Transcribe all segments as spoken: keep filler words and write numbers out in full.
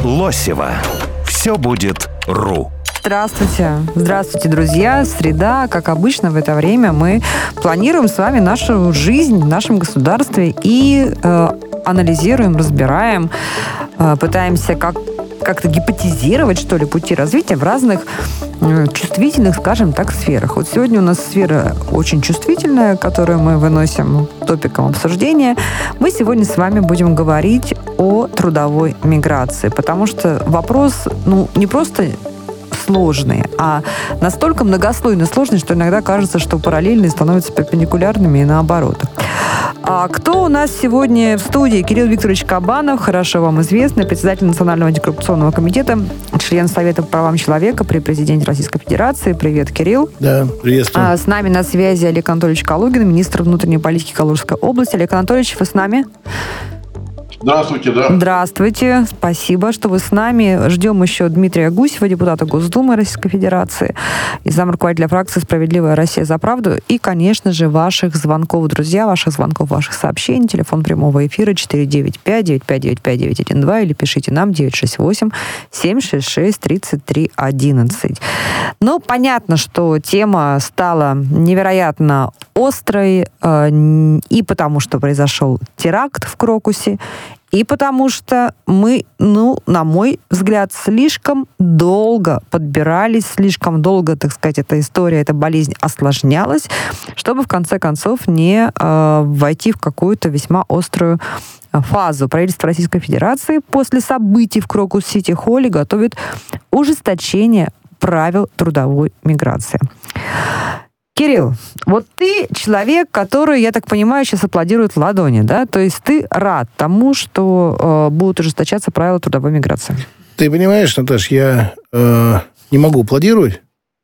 Лосева. Все будет ру. Здравствуйте. Здравствуйте, друзья. Среда, как обычно, в это время мы планируем с вами нашу жизнь в нашем государстве и э, анализируем, разбираем, э, пытаемся как как-то гипотезировать, что ли, пути развития в разных э, чувствительных, скажем так, сферах. Вот сегодня у нас сфера очень чувствительная, которую мы выносим топиком обсуждения. Мы сегодня с вами будем говорить о трудовой миграции, потому что вопрос, ну, не просто сложные, а настолько многослойно сложные, что иногда кажется, что параллельные становятся перпендикулярными и наоборот. А кто у нас сегодня в студии? Кирилл Викторович Кабанов, хорошо вам известный, председатель Национального антикоррупционного комитета, член Совета по правам человека при президенте Российской Федерации. Привет, Кирилл. Да, приветствую. А, с нами на связи Олег Анатольевич Калугин, министр внутренней политики Калужской области. Олег Анатольевич, вы с нами? Здравствуйте, да. Здравствуйте. Спасибо, что вы с нами. Ждем еще Дмитрия Гусева, депутата Госдумы Российской Федерации, и замруководителя фракции «Справедливая Россия за правду». И, конечно же, ваших звонков, друзья, ваших звонков, ваших сообщений. Телефон прямого эфира четыре девять пять девять пять девять пять девять один два или пишите нам девять шесть восемь семь шесть шесть тридцать три одиннадцать. Ну, понятно, что тема стала невероятно острой, э, и потому что произошел теракт в Крокусе, и потому что мы, ну, на мой взгляд, слишком долго подбирались, слишком долго, так сказать, эта история, эта болезнь осложнялась, чтобы в конце концов не э, войти в какую-то весьма острую фазу. Правительство Российской Федерации после событий в Крокус-Сити-Холле готовит ужесточение правил трудовой миграции. Кирилл, вот ты человек, который, я так понимаю, сейчас аплодирует в ладони, да? То есть ты рад тому, что э, будут ужесточаться правила трудовой миграции? Ты понимаешь, Наташ, я э, не могу аплодировать,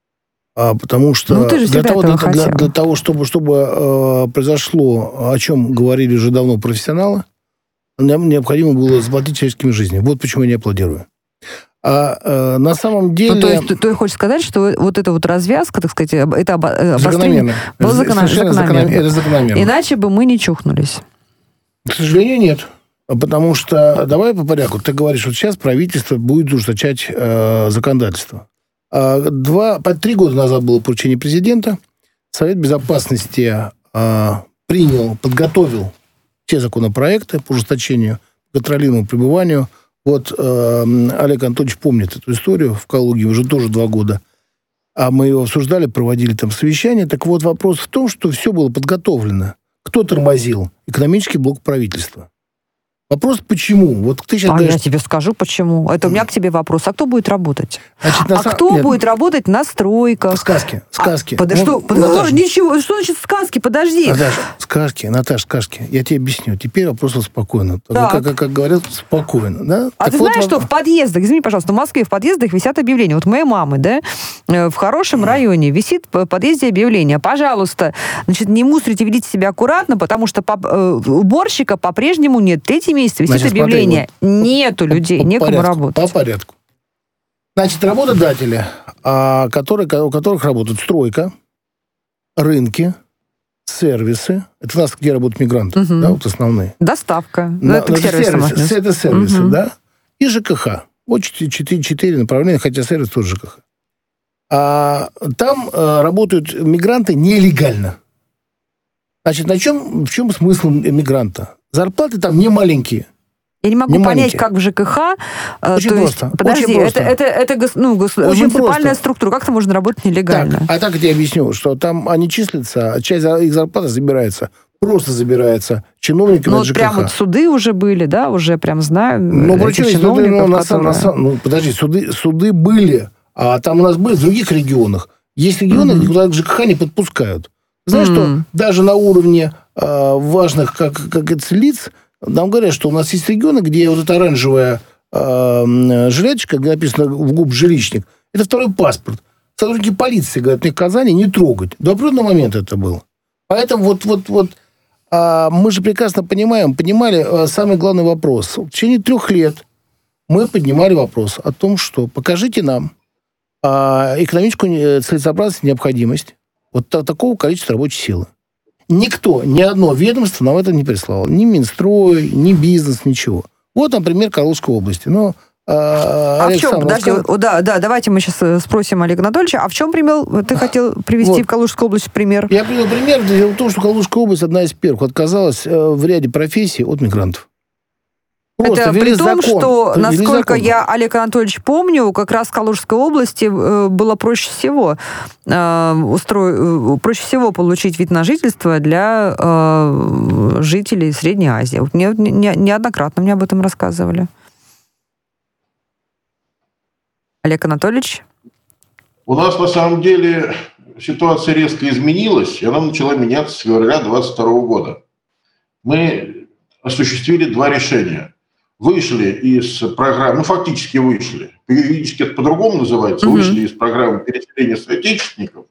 а потому что ну, ты же для, того, для, для, для того, чтобы, чтобы э, произошло, о чем говорили уже давно профессионалы, нам необходимо было заплатить человеческими жизнями. Вот почему я не аплодирую. А э, на самом деле... Ну, то есть ты, ты хочешь сказать, что вот эта вот развязка, так сказать, это обострение... Закономерно. Было закономерно. закономерно. Это закономерно. Иначе бы мы не чухнулись. К сожалению, нет. Потому что, давай по порядку, ты говоришь, вот сейчас правительство будет ужесточать э, законодательство. А два, по три года назад было поручение президента. Совет Безопасности э, принял, подготовил все законопроекты по ужесточению, контролируемому пребыванию. Вот э, Олег Анатольевич помнит эту историю в Калуге уже тоже два года. А мы его обсуждали, проводили там совещания. Так вот, вопрос в том, что все было подготовлено. Кто тормозил? Экономический блок правительства. Вопрос, почему? Вот ты сейчас а говоришь... я тебе скажу, почему. Это у меня к тебе вопрос. А кто будет работать? Значит, а сам... кто Нет. будет работать на стройках? Сказки. Сказки. А, под... ну, что? Под... Наташа. Ничего. Что значит сказки? Подожди. Наташа, сказки. Наташа, сказки. Я тебе объясню. Теперь вопрос спокойно. Как, как, как говорят, спокойно. Да? А так ты вот, знаешь, вот... что в подъездах, извини, пожалуйста, в Москве в подъездах висят объявления. Вот моей мамы, да, в хорошем районе висит в подъезде объявление. Пожалуйста, значит, не мусорите, ведите себя аккуратно, потому что по... уборщика по-прежнему нет. Третий месяц висит значит, объявление. Смотри, вот... Нету людей, по некому порядку, работать. По порядку. Значит, работодатели, а, которые, у которых работают стройка, рынки, сервисы. Это у нас где работают мигранты, угу. да, вот основные. Доставка. На, это, сервисы, это сервисы, угу. да. И ЖКХ. Вот четыре, четыре направления, хотя сервис тоже ЖКХ. А там а, работают мигранты нелегально. Значит, на чем, в чем смысл мигранта? Зарплаты там не маленькие. Я не могу не понять, маленькие. как в ЖКХ... Очень то просто. Есть, подожди, Очень просто. это, это, это ну, муниципальная структура. Как это можно работать нелегально? Так, а так я тебе объясню, что там они числятся, часть их зарплаты забирается, просто забирается чиновниками ну, от ЖКХ. Ну, прям вот суды уже были, да, уже прям знаю ну, этих причем, чиновников, ну, которые... на, на, ну, подожди, суды, суды были, а там у нас были в других регионах. Есть регионы, mm-hmm. куда ЖКХ не подпускают. Знаешь, mm-hmm. что даже на уровне э, важных, как, как это, лиц, нам говорят, что у нас есть регионы, где вот эта оранжевая э, жилеточка, где написано в ГУП «жилищник», это второй паспорт. Сотрудники полиции говорят, мне в Казани не трогать. До определенного момента это было. Поэтому вот, вот, вот э, мы же прекрасно понимаем, понимали э, самый главный вопрос. В течение трех лет мы поднимали вопрос о том, что покажите нам э, экономическую целесообразность, необходимость вот такого количества рабочей силы. Никто, ни одно ведомство нам это не прислало. Ни Минстрой, ни бизнес, ничего. Вот, например, Калужской области. Но А в чем, подожди, скажет... да, да, давайте мы сейчас спросим Олега Анатольевича, а в чем пример, ты хотел привести вот. в Калужскую область пример? Я привел пример, дело в том, что Калужская область одна из первых отказалась в ряде профессий от мигрантов. Просто это при том, закон. что, ввели насколько закон. я, Олег Анатольевич, помню, как раз в Калужской области было проще всего э, устро... проще всего получить вид на жительство для э, жителей Средней Азии. Вот мне не, неоднократно мне об этом рассказывали. Олег Анатольевич? У нас, на самом деле, ситуация резко изменилась, и она начала меняться с февраля двадцать второго года. Мы осуществили два решения. Вышли из программы, ну, фактически вышли, юридически это по-другому называется, mm-hmm. вышли из программы переселения соотечественников.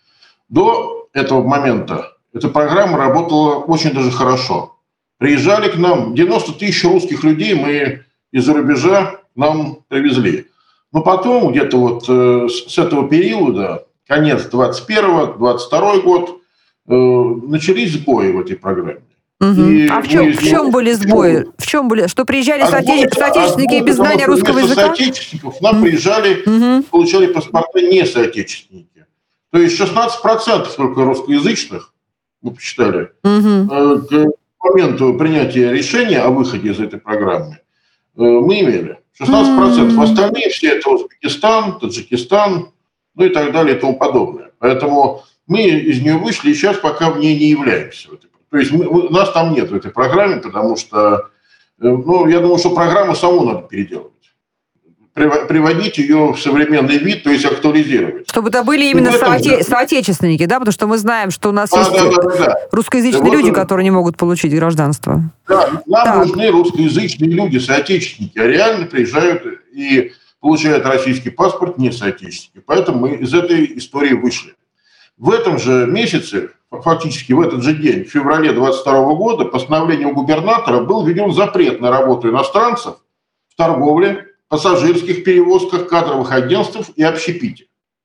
До этого момента эта программа работала очень даже хорошо. Приезжали к нам девяносто тысяч русских людей, мы из-за рубежа к нам привезли. Но потом, где-то вот э, с этого периода, конец двадцать первого, двадцать второй год, э, начались сбои в этой программе. Угу. А в чем, в чем были сбои? В чем были? Что приезжали а соотече... соотечественники без знания русского языка? Соотечественников нам приезжали, угу. получали паспорта не соотечественники. То есть шестнадцать процентов только русскоязычных, мы посчитали, угу. к моменту принятия решения о выходе из этой программы мы имели. шестнадцать процентов. Mm-hmm. Остальные все это Узбекистан, Таджикистан, ну и так далее и тому подобное. Поэтому мы из нее вышли и сейчас пока в ней не являемся. То есть мы, у нас там нет в этой программе, потому что, ну, я думаю, что программу саму надо переделывать. Приводить ее в современный вид, то есть актуализировать. Чтобы это были именно соотече... соотечественники, да? Потому что мы знаем, что у нас да, есть да, да, да. русскоязычные да, люди, вот, которые не могут получить гражданство. Да, нам так. нужны русскоязычные люди, соотечественники, а реально приезжают и получают российский паспорт не соотечественники. Поэтому мы из этой истории вышли. В этом же месяце, фактически в этот же день, в феврале двадцать второго года, постановлением губернатора был введен запрет на работу иностранцев в торговле, пассажирских перевозках, кадровых агентств и общепите.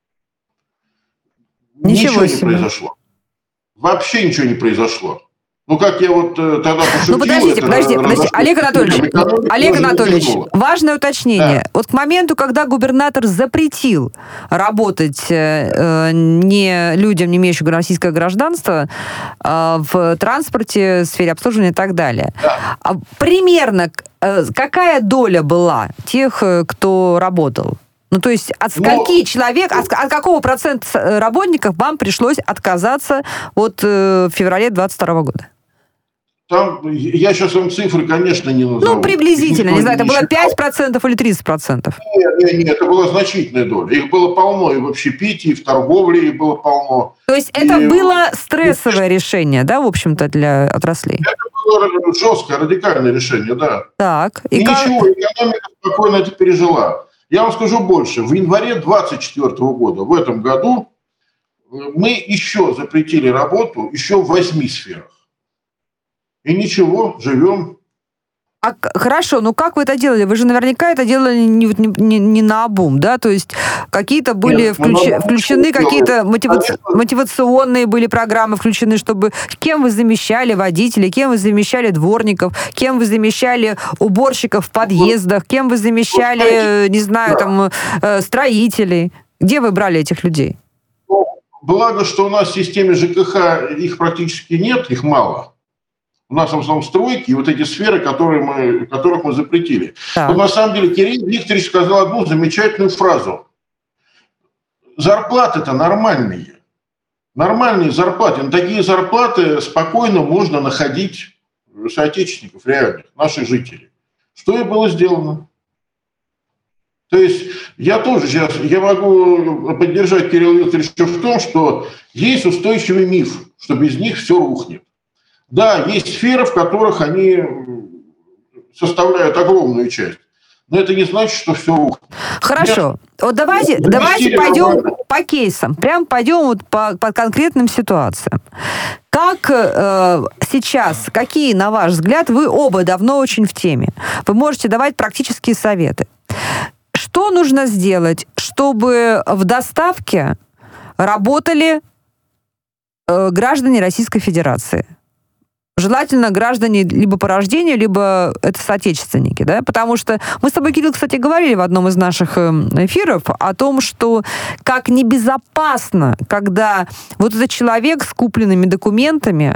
Ничего, ничего не произошло. Вообще ничего не произошло. Ну, как я вот тогда пошутил... Ну, подождите, подождите, подождите. Олег Анатольевич, Олег Анатольевич, важное уточнение. Да. Вот к моменту, когда губернатор запретил работать э, не людям, не имеющим российское гражданство, э, в транспорте, в сфере обслуживания и так далее, да. примерно э, какая доля была тех, кто работал? Ну, то есть от скольки Но... человек, от, от какого процента работников вам пришлось отказаться от э, в феврале двадцать второго года? Там, я сейчас вам цифры, конечно, не назову. Ну, приблизительно, не знаю, это было пять процентов или тридцать процентов? Нет, нет, нет, это была значительная доля. Их было полно и в общепите, и в торговле их было полно. То есть и... это было стрессовое и... решение, да, в общем-то, для отраслей? Это было жесткое, радикальное решение, да. Так. И, и как... ничего, экономика спокойно это пережила. Я вам скажу больше. В январе двадцать четвёртого года, в этом году, мы еще запретили работу еще в восьми сферах. И ничего, живем. А, хорошо, ну как вы это делали? Вы же наверняка это делали не, не, не наобум, да? То есть какие-то были Нет, включ... включены, какие-то мотиваци... мотивационные были программы включены, чтобы... Кем вы замещали водителей, кем вы замещали дворников, кем вы замещали уборщиков в подъездах, кем вы замещали, не знаю, там, строителей. Где вы брали этих людей? Благо, что у нас в системе ЖКХ их практически нет, их мало. У нас в основном стройки и вот эти сферы, которые мы, которых мы запретили. Да. Но на самом деле Кирилл Викторович сказал одну замечательную фразу. Зарплаты-то нормальные. Нормальные зарплаты. На такие зарплаты спокойно можно находить соотечественников реальных, наших жителей. Что и было сделано. То есть я тоже сейчас, я могу поддержать Кирилла Викторовича в том, что есть устойчивый миф, что без них все рухнет. Да, есть сферы, в которых они составляют огромную часть. Но это не значит, что все рухнет. Хорошо. Я... Вот давайте, ну, давайте пойдем нормально. По кейсам. Прям пойдем вот по, по конкретным ситуациям. Как э, сейчас, какие, на ваш взгляд, вы оба давно очень в теме, вы можете давать практические советы. Что нужно сделать, чтобы в доставке работали э, граждане Российской Федерации? Желательно граждане либо по рождению, либо это соотечественники, да, потому что мы с тобой, Кирилл, кстати, говорили в одном из наших эфиров о том, что как небезопасно, когда вот этот человек с купленными документами,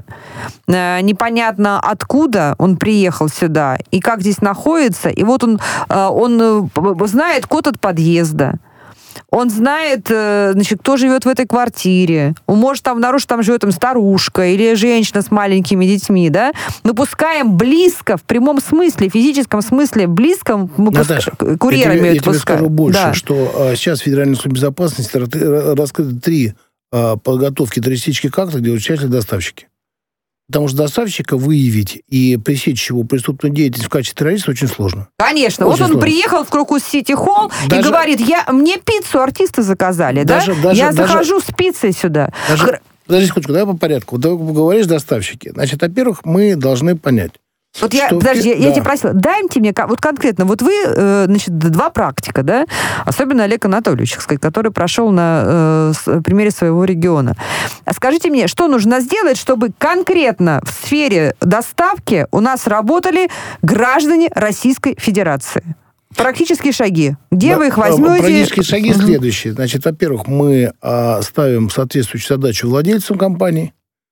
непонятно откуда он приехал сюда и как здесь находится, и вот он, он знает код от подъезда, он знает, значит, кто живет в этой квартире. Он может там наружу там живет там старушка или женщина с маленькими детьми, да? Мы пускаем близко, в прямом смысле, в физическом смысле, близко мы Наташа, пуск... курьерами я, я тебе пускаем. скажу больше, да. что а, сейчас Федеральной службе безопасности раскрыты три а, подготовки террористических актов, где участвуют доставщики. Потому что доставщика выявить и пресечь его преступную деятельность в качестве террориста очень сложно. Конечно. Очень вот он сложно. Приехал в Крокус Сити Холл и говорит, я, мне пиццу артисты заказали, даже, да? Даже, я даже, захожу с пиццей сюда. Даже, Хр... Подожди секундочку, давай по порядку. Вот ты говоришь доставщики. Значит, во-первых, мы должны понять. Вот я, подожди, я, да. я тебя просила, дайте мне, вот конкретно, вот вы, значит, два практика, да, особенно Олег Анатольевич, который прошел на э, примере своего региона. А скажите мне, что нужно сделать, чтобы конкретно в сфере доставки у нас работали граждане Российской Федерации? Практические шаги. Где да, вы их возьмете? Практические шаги uh-huh. следующие. Значит, во-первых, мы а, ставим соответствующую задачу владельцам компаний,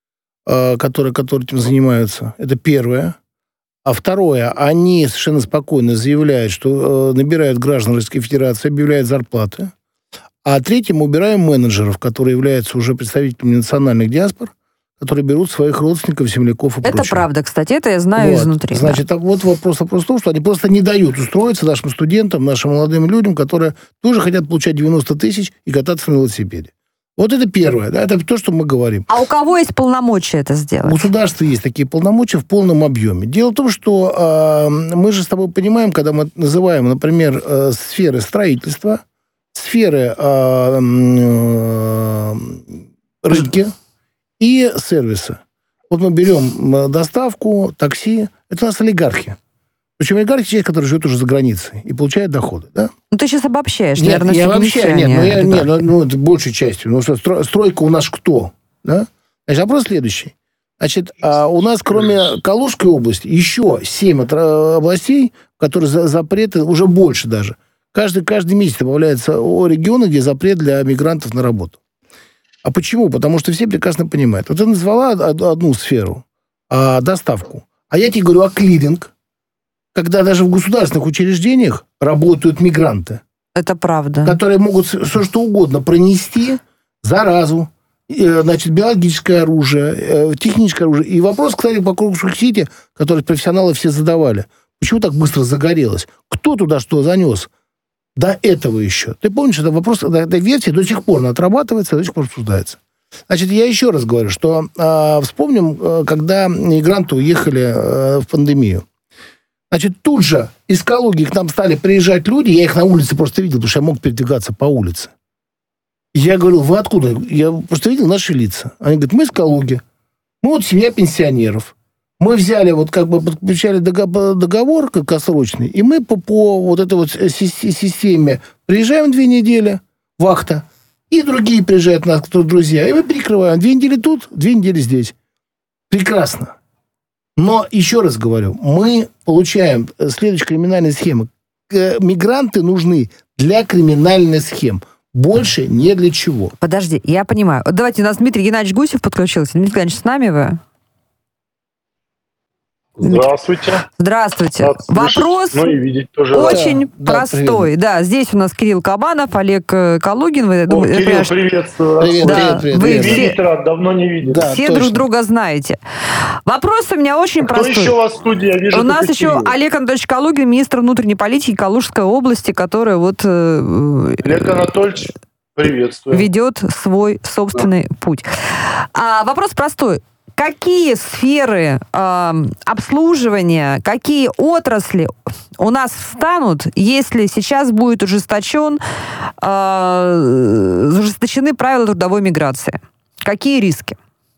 а, которые, которые этим занимаются. Это первое. А второе, они совершенно спокойно заявляют, что э, набирают граждан Российской Федерации, объявляют зарплаты. А третье, мы убираем менеджеров, которые являются уже представителями национальных диаспор, которые берут своих родственников, земляков и это прочее. Это правда, кстати, это я знаю вот. изнутри. Значит, да. вот вопрос, вопрос в том, что они просто не дают устроиться нашим студентам, нашим молодым людям, которые тоже хотят получать девяносто тысяч и кататься на велосипеде. Вот это первое, да, это то, что мы говорим. А у кого есть полномочия это сделать? У государства есть такие полномочия в полном объеме. Дело в том, что э, мы же с тобой понимаем, когда мы называем, например, э, сферы строительства, сферы э, э, рынки и сервиса. Вот мы берем доставку, такси, это у нас олигархи. Причем олигархи человек, который живет уже за границей и получает доходы, да? Ну, ты сейчас обобщаешь, нет, наверное, я обобщаю, нет, ну, я, нет, ну, ну, это большей частью. Ну, что, стройка у нас кто, да? Значит, вопрос следующий. Значит, а у нас, кроме Калужской области, еще семь областей, которые за, запреты, уже больше даже. Каждый, каждый месяц добавляется о регионы, где запрет для мигрантов на работу. А почему? Потому что все прекрасно понимают. Вот ты назвала одну сферу, а, доставку. А я тебе говорю о клиринг, когда даже в государственных учреждениях работают мигранты. Это правда. Которые могут все что угодно пронести, заразу, значит, биологическое оружие, техническое оружие. И вопрос, кстати, по Крокус-Сити, который профессионалы все задавали. Почему так быстро загорелось? Кто туда что занес? До этого еще. Ты помнишь, это вопрос, эта версия до сих пор отрабатывается, до сих пор обсуждается. Значит, я еще раз говорю, что э, вспомним, э, когда мигранты уехали э, в пандемию. Значит, тут же из Калуги к нам стали приезжать люди, я их на улице просто видел, потому что я мог передвигаться по улице. Я говорил, вы откуда? Я просто видел наши лица. Они говорят, мы из Калуги. Мы вот семья пенсионеров. Мы взяли, вот как бы подключали договор краткосрочный, и мы по, по вот этой вот системе приезжаем две недели, вахта, и другие приезжают нас, кто друзья, и мы перекрываем. Две недели тут, две недели здесь. Прекрасно. Но, еще раз говорю, мы получаем следующую криминальную схему. Мигранты нужны для криминальной схемы. Больше не для чего. Подожди, я понимаю. Вот давайте, у нас Дмитрий Геннадьевич Гусев подключился. Дмитрий Геннадьевич, с нами вы? Здравствуйте. Здравствуйте. Рад Вопрос слышать, ну и видеть тоже очень да, простой. Да, да, здесь у нас Кирилл Кабанов, Олег Калугин. Вы, О, думаю, Кирилл, понимаешь, приветствую. Привет, да, привет, привет. Вы привет. все, Видеть рад, давно не видел. Да, все точно. друг друга знаете. Вопрос у меня очень Кто простой. еще у вас в студии? Я вижу, у нас только еще Кирилл. Олег Анатольевич Калугин, министр внутренней политики Калужской области, который вот э, Олег Анатольевич, приветствую. ведет свой собственный да. путь. А, вопрос простой. Какие сферы э, обслуживания, какие отрасли у нас встанут, если сейчас будет ужесточен, э, ужесточены правила трудовой миграции? Какие риски?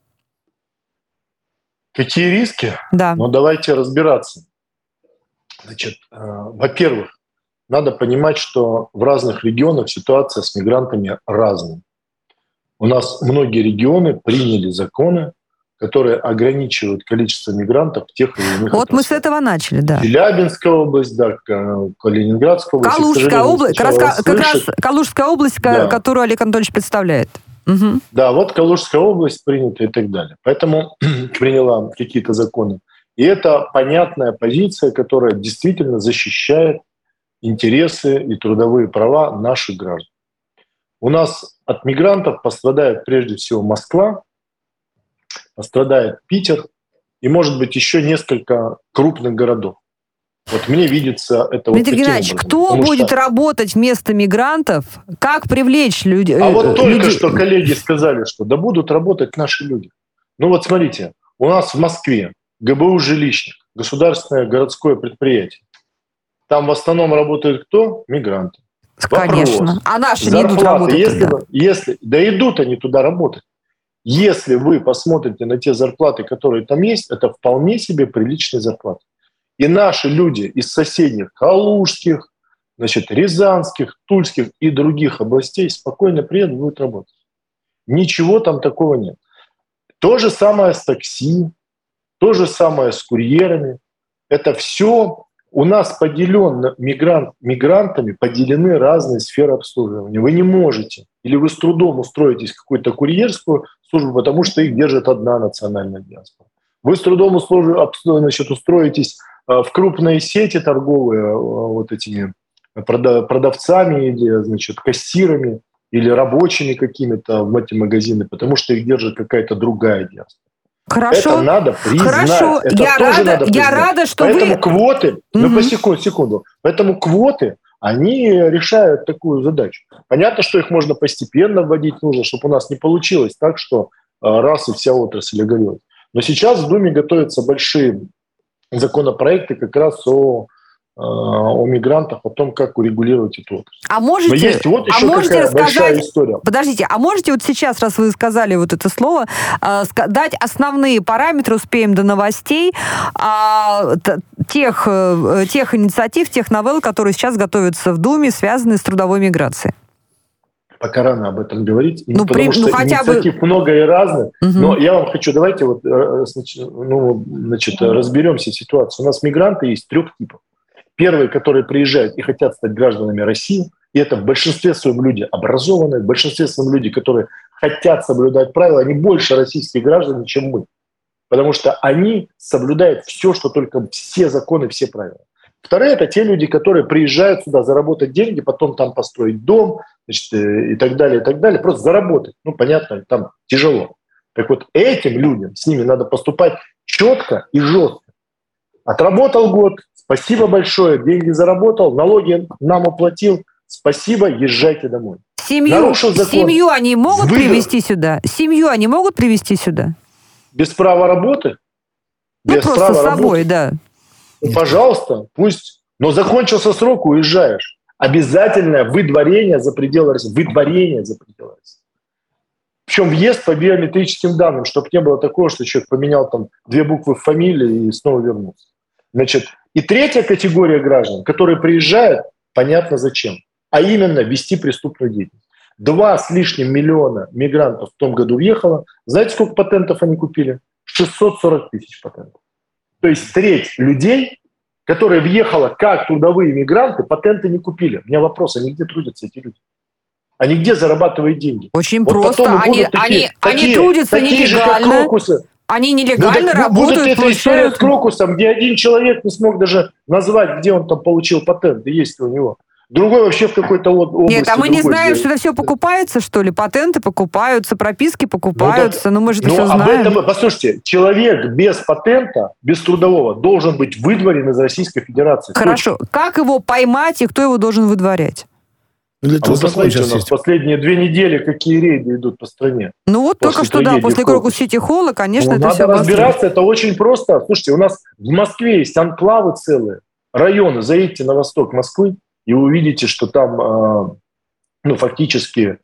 Какие риски? Да. Ну, давайте разбираться. Значит, э, во-первых, надо понимать, что в разных регионах ситуация с мигрантами разная. У нас многие регионы приняли законы которые ограничивают количество мигрантов в тех или иных Вот отраслях. мы с этого начали, да. Челябинская область, да, Калининградская область. Калужская область, как раз, как раз слышит, Калужская область, да. которую Олег Анатольевич представляет. Угу. Да, вот Калужская область принята и так далее. Поэтому приняла какие-то законы. И это понятная позиция, которая действительно защищает интересы и трудовые права наших граждан. У нас от мигрантов пострадает прежде всего Москва, пострадает Питер и, может быть, еще несколько крупных городов. Вот мне видится это Дмитрий вот Геннадьевич, образом, кто будет что... работать вместо мигрантов? Как привлечь людей? А вот только людей? что коллеги сказали, что да будут работать наши люди. Ну вот смотрите, у нас в Москве ГБУ «Жилищник», государственное городское предприятие. Там в основном работают кто? Мигранты. Конечно. Вопрос. А наши Зарплаты, не идут работать если, туда. если, да идут они туда работать. Если вы посмотрите на те зарплаты, которые там есть, это вполне себе приличные зарплаты. И наши люди из соседних калужских, значит, рязанских, тульских и других областей спокойно приедут, будут работать. Ничего там такого нет. То же самое с такси, то же самое с курьерами. Это все у нас поделено, мигрант, мигрантами поделены разные сферы обслуживания. Вы не можете, или вы с трудом устроитесь в какую-то курьерскую службу, потому что их держит одна национальная диаспора. Вы с трудом значит, устроитесь в крупные сети торговые вот этими продавцами или значит, кассирами или рабочими какими-то в эти магазины, потому что их держит какая-то другая диаспора. Хорошо. Это надо признать. Хорошо. Это я, тоже рада, надо я рада, что Поэтому вы... квоты, угу. ну по секунду, секунду, поэтому квоты, они решают такую задачу. Понятно, что их можно постепенно вводить нужно, чтобы у нас не получилось так, что раз и вся отрасль оголилась. Но сейчас в Думе готовятся большие законопроекты как раз о, о мигрантах, о том, как урегулировать эту отрасль. А можете, Но есть вот еще а можете какая рассказать, большая история. Подождите, а можете вот сейчас, раз вы сказали вот это слово, дать основные параметры, успеем до новостей, тех, тех инициатив, тех новелл, которые сейчас готовятся в Думе, связанные с трудовой миграцией? Пока рано об этом говорить, ну, потому при, что ну, хотя инициатив бы... много и разных. Угу. Но я вам хочу, давайте вот, ну, значит, угу. разберемся в ситуации. У нас мигранты есть трех типов. Первые, которые приезжают и хотят стать гражданами России, и это в большинстве своем люди образованные, в большинстве своем люди, которые хотят соблюдать правила, они больше российских граждан, чем мы. Потому что они соблюдают все, что только все законы, все правила. Вторые – это те люди, которые приезжают сюда заработать деньги, потом там построить дом, значит, и так далее, и так далее. Просто заработать. Ну, понятно, там тяжело. Так вот, этим людям, с ними надо поступать четко и жестко. Отработал год, спасибо большое, деньги заработал, налоги нам оплатил, спасибо, езжайте домой. Семью, семью они могут Выиграл. привезти сюда? Семью они могут привезти сюда? Без права работы? Ну, Без просто права с собой, работы? да. Ну, пожалуйста, пусть. Но закончился срок, уезжаешь. Обязательное выдворение за пределы России. Выдворение за пределы России. Причем въезд по биометрическим данным, чтобы не было такого, что человек поменял там две буквы в фамилии и снова вернулся. Значит, и третья категория граждан, которые приезжают, понятно зачем, а именно вести преступную деятельность. Два с лишним миллиона мигрантов в том году въехало. Знаете, сколько патентов они купили? шестьсот сорок тысяч патентов. То есть треть людей, которые въехала как трудовые мигранты, патенты не купили. У меня вопрос, они где трудятся эти люди? Они где зарабатывают деньги? Очень вот просто. Они, такие, они, такие, они трудятся такие нелегально. Же, как они нелегально ну, работают. Будет эта история с Крокусом, где один человек не смог даже назвать, где он там получил патент, и есть ли у него. Другой вообще в какой-то области. Нет, а мы не знаем, сделает. что это все покупается, что ли? Патенты покупаются, прописки покупаются. Ну, так, ну мы же это ну, все знаем. Этом, послушайте, человек без патента, без трудового, должен быть выдворен из Российской Федерации. Хорошо. Точно. Как его поймать и кто его должен выдворять? Для а вы посмотрите, у нас есть. Последние две недели какие рейды идут по стране. Ну вот только что, да, после Крокус-Сити Холла, конечно, ну, это надо все разбираться, быстро. Это очень просто. Слушайте, у нас в Москве есть анклавы целые, районы. Заедьте на восток Москвы, и вы увидите, что там э, ну, фактически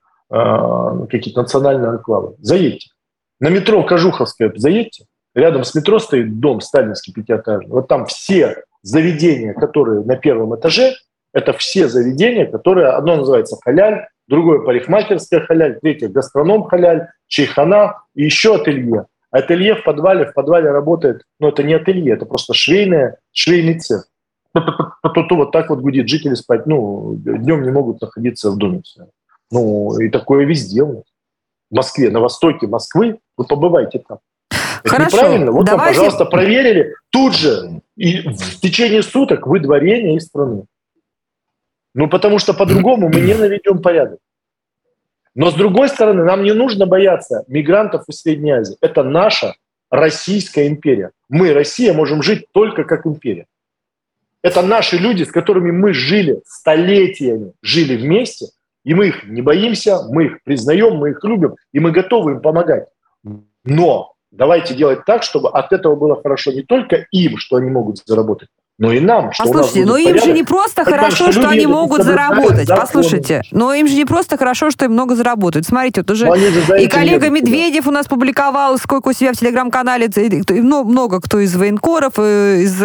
э, какие-то национальные анклавы. Заедьте. На метро Кожуховское заедьте. Рядом с метро стоит дом сталинский пятиэтажный. Вот там все заведения, которые на первом этаже, это все заведения, которые, одно называется халяль, другое парикмахерская халяль, третье гастроном халяль, чайхана и еще ателье. ателье в подвале, в подвале работает, ну это не ателье, это просто швейное, швейный цех. То вот так вот гудит, жители спать, ну, днем не могут находиться в доме. Ну, и такое везде у нас. В Москве, на востоке Москвы, вы побывайте там. Это Хорошо, неправильно. Вот давайте... вам, пожалуйста, проверили. Тут же, и в течение суток выдворение из страны. Ну, потому что по-другому мы не наведем порядок. Но, с другой стороны, нам не нужно бояться мигрантов из Средней Азии. Это наша Российская империя. Мы, Россия, можем жить только как империя. Это наши люди, с которыми мы жили столетиями, жили вместе, и мы их не боимся, мы их признаем, мы их любим, и мы готовы им помогать. Но давайте делать так, чтобы от этого было хорошо не только им, что они могут заработать, но и нам. Что Послушайте, но им порядок. же не просто Потому хорошо, что, что они могут заработать. Послушайте, но им же не просто хорошо, что им много заработают. Смотрите, вот уже и коллега Медведев у нас публиковал, сколько у себя в телеграм-канале, ну, много кто из военкоров, из,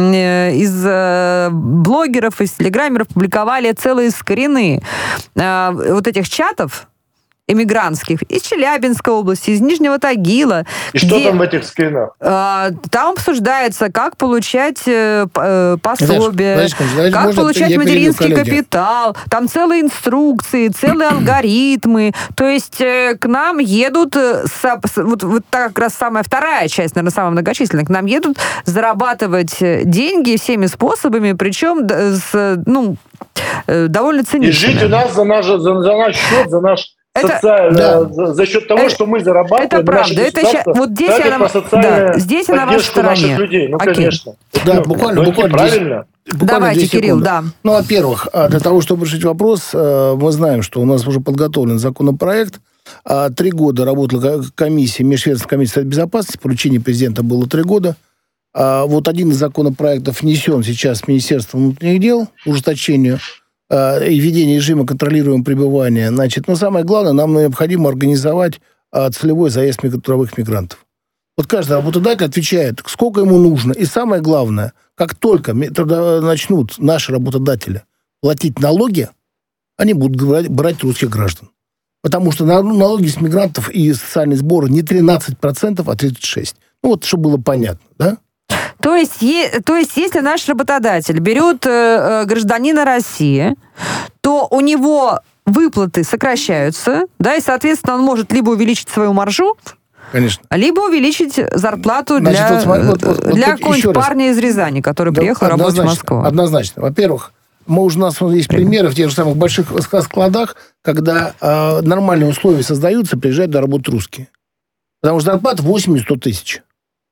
из блогеров, из телеграммеров публиковали целые скрины вот этих чатов эмигрантских, из Челябинской области, из Нижнего Тагила. И где, что там в этих скринах? Э, там обсуждается, как получать э, пособие, знаешь, знаешь, как получать материнский капитал. Там целые инструкции, целые алгоритмы. То есть э, к нам едут, со, вот, вот так как раз самая вторая часть, наверное, самая многочисленная, к нам едут зарабатывать деньги всеми способами, причем с, ну, довольно циничными. И жить у нас за наш, за, за наш счет, за наш Это, социально, да. за, за счет того, это, что мы зарабатываем. Это правда. Это ща, вот здесь она, да, здесь она на вашей стороне. Людей. Ну, Окей. конечно. Да, ну, буквально, ну, буквально, правильно. буквально Давайте, Кирилл, да. Ну, во-первых, для того, чтобы решить вопрос, мы знаем, что у нас уже подготовлен законопроект. Три года работала комиссия, межведомственная комиссия Совета Безопасности, поручение президента было три года. Вот один из законопроектов внесен сейчас в Министерство внутренних дел, ужесточению и введение режима контролируемого пребывания. Значит, но самое главное, нам необходимо организовать целевой заезд трудовых мигрантов. Вот каждый работодатель отвечает, сколько ему нужно. И самое главное, как только начнут наши работодатели платить налоги, они будут брать, брать русских граждан. Потому что налоги с мигрантов и социальные сборы не тринадцать процентов, а тридцать шесть процентов. Ну вот, чтобы было понятно, да? То есть, е, то есть, если наш работодатель берет э, гражданина России, то у него выплаты сокращаются, да, и, соответственно, он может либо увеличить свою маржу, конечно, либо увеличить зарплату. Значит, для, вот, смотри, вот, вот, для вот какого-нибудь парня из Рязани, который да, приехал работать в Москву. Однозначно. Во-первых, мы уже, у нас есть примеры в тех же самых больших складах, когда э, нормальные условия создаются, приезжают на работу русские. Потому что зарплата восемьдесят-сто тысяч.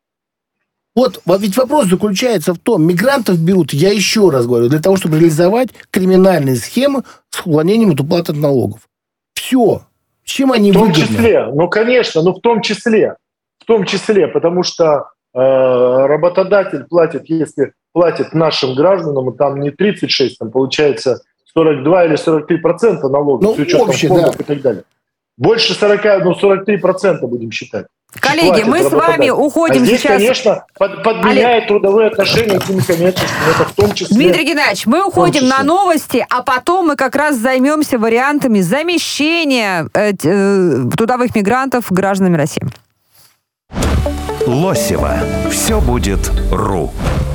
Вот, ведь вопрос заключается в том, мигрантов берут, я еще раз говорю, для того, чтобы реализовать криминальные схемы с уклонением от уплаты налогов. Все. Чем они выгодны? В том числе, ну, конечно, ну, в том числе, в том числе, потому что э, работодатель платит, если платит нашим гражданам, там не тридцать шесть, там получается сорок два или сорок три процента налогов, ну, с учетом общий, фондов да. и так далее. Больше сорок, ну, сорок три процента будем считать. Коллеги, мы с вами уходим а здесь, сейчас... конечно, под, подменяет Олег... трудовые отношения с некоммерческими, это в том числе... Дмитрий Геннадьевич, мы уходим на новости, а потом мы как раз займемся вариантами замещения э, э, трудовых мигрантов гражданами России. Лосева. Все будет РУ.